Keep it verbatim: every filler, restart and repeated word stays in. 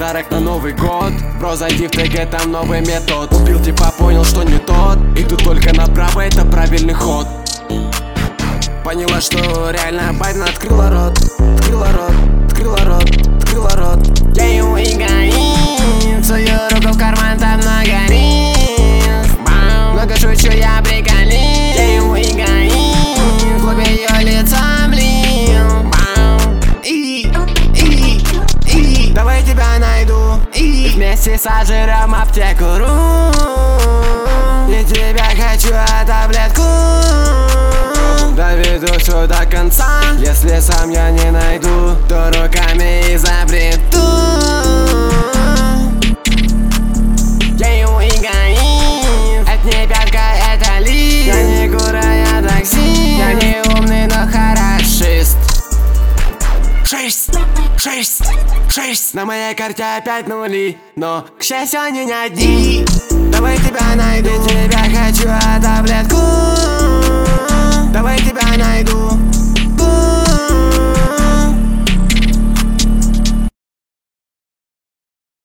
подарок на Новый год. Бро, зайди в ТГ, там новый метод. Купил типа, понял, что не тот. И тут только направо, это правильный ход. Поняла, что реально Байден открыла рот. Открыла рот, открыла рот, открыла рот. Я ему и гаим, сую руку в карман, там много рис. Много шучу, я приколист. Я ему и гаим, в клубе ее лица, блин. И, и, и, давай тебя найду. И вместе сожрем аптеку.ру. Не тебя хочу, а таблетку. Доведу все до конца. Если сам я не найду, то руками изобрету. Я ему и гаим, это не пятка, это лист. Я не гура, я такси. Я не умный, но хорошист. Шесть, шесть, шесть. На моей карте опять нули, но, к счастью, они не одни. Давай тебя найду, Не тебя хочу, а таблетку. давай тебя найду.